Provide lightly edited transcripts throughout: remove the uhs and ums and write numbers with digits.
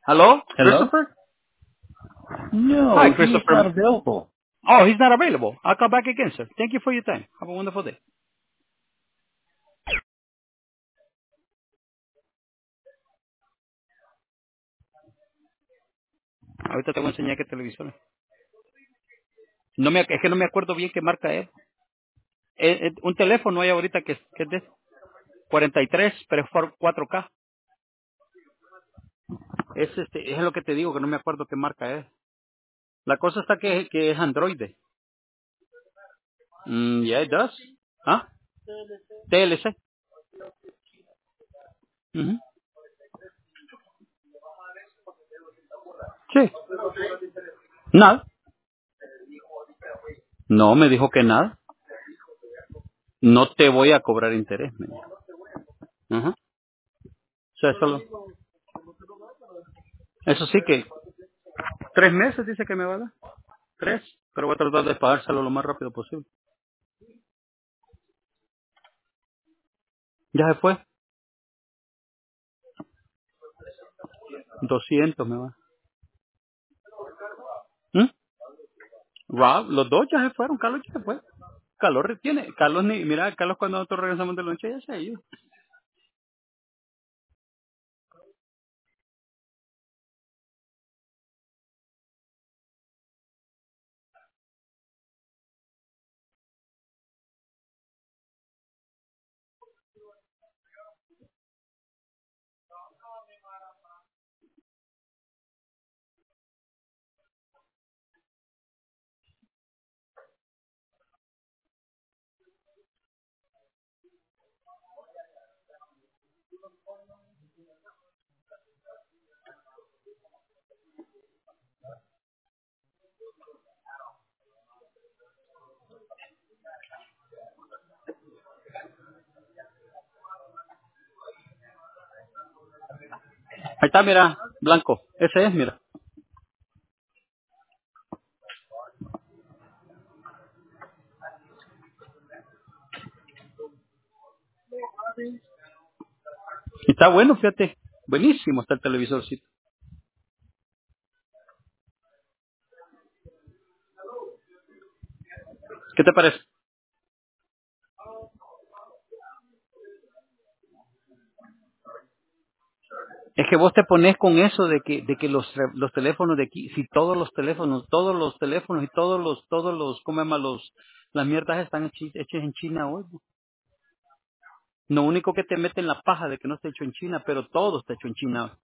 Hello, Hello? Christopher? Hi, No, he is not Christopher. available. Oh, he's not available. I'll call back again, sir. Thank you for your time. Have a wonderful day. Ahorita te voy a enseñar qué televisor es. Es que no me acuerdo bien qué marca es. Un teléfono hay ahorita que es de 43, pero es 4K. Es lo que te digo, que no me acuerdo qué marca es. La cosa está que es Android. Yeah, it does. ¿Ah? TLC. Ujú. Sí. Nada. No, me dijo que nada. No te voy a cobrar interés. Me dijo. Ajá. O sea, eso sí que 3 meses dice que me va a dar. 3. Pero voy a tratar de pagárselo lo más rápido posible. Ya se fue. 200 me va. ¿Mm? Rob, los dos ya se fueron. Carlos ya se fue. Carlos retiene. Carlos ni, mira, Carlos cuando nosotros regresamos de lonche ya se ha ido. Ahí está, mira, blanco. Ese es, mira. Y está bueno, fíjate. Buenísimo está el televisorcito. ¿Qué te parece? Es que vos te pones con eso de que los teléfonos de aquí, si todos los teléfonos y ¿cómo se llama? Las mierdas están hechas en China hoy. Lo único que te mete en la paja de que no está hecho en China, pero todo está hecho en China.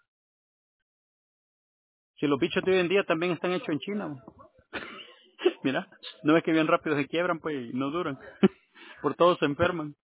Si los bichos de hoy en día también están hechos en China. Mira, no es que bien rápido se quiebran, pues y no duran. Por todo se enferman.